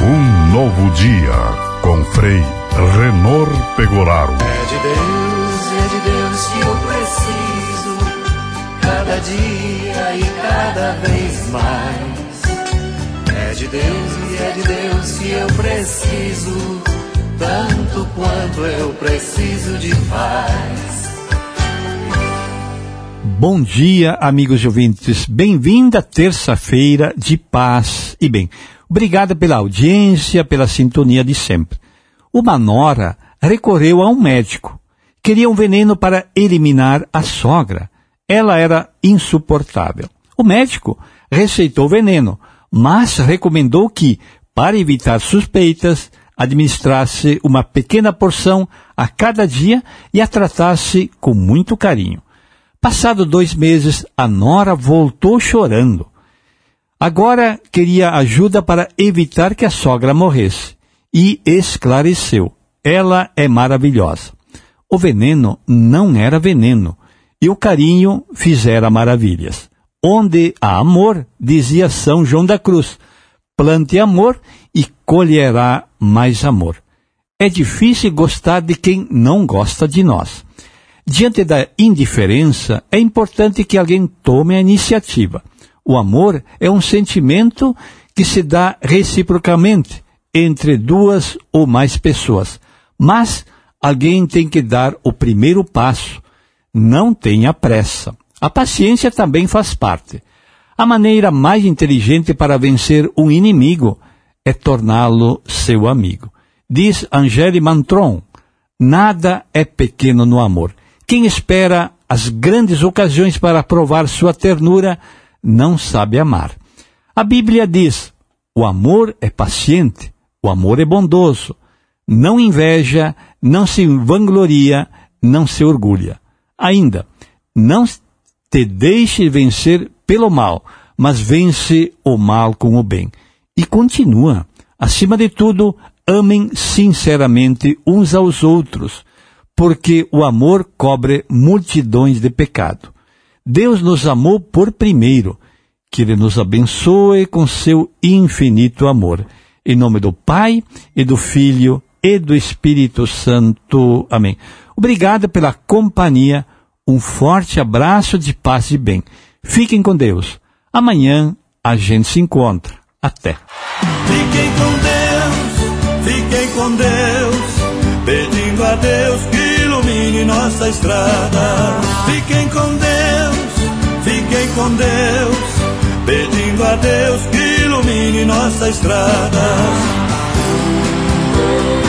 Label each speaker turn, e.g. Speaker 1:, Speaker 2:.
Speaker 1: Um novo dia com Frei Renor Pegoraro.
Speaker 2: É de Deus que eu preciso, cada dia e cada vez mais. É de Deus que eu preciso, tanto quanto eu preciso de paz.
Speaker 3: Bom dia, amigos e ouvintes. Bem-vinda terça-feira de paz e bem. Obrigada pela audiência, pela sintonia de sempre. Uma nora recorreu a um médico. Queria um veneno para eliminar a sogra. Ela era insuportável. O médico receitou veneno, mas recomendou que, para evitar suspeitas, administrasse uma pequena porção a cada dia e a tratasse com muito carinho. Passado 2 meses, a nora voltou chorando. Agora queria ajuda para evitar que a sogra morresse. E esclareceu. Ela é maravilhosa. O veneno não era veneno. E o carinho fizera maravilhas. Onde há amor, dizia São João da Cruz, plante amor e colherá mais amor. É difícil gostar de quem não gosta de nós. Diante da indiferença, é importante que alguém tome a iniciativa. O amor é um sentimento que se dá reciprocamente entre 2 ou mais pessoas. Mas alguém tem que dar o primeiro passo. Não tenha pressa. A paciência também faz parte. A maneira mais inteligente para vencer um inimigo é torná-lo seu amigo. Diz Angèle Mantron, nada é pequeno no amor. Quem espera as grandes ocasiões para provar sua ternura não sabe amar. A Bíblia diz, o amor é paciente, o amor é bondoso, não inveja, não se vangloria, não se orgulha. Ainda, não te deixe vencer pelo mal, mas vence o mal com o bem. E continua, acima de tudo, amem sinceramente uns aos outros, porque o amor cobre multidões de pecado. Deus nos amou por primeiro, que Ele nos abençoe com seu infinito amor. Em nome do Pai, e do Filho, e do Espírito Santo. Amém. Obrigado pela companhia, um forte abraço de paz e bem. Fiquem com Deus. Amanhã a gente se encontra. Até.
Speaker 4: Fiquem com Deus, pedindo a Deus que ilumine nossa estrada. Fiquem com Deus, pedindo a Deus que ilumine nossa estrada.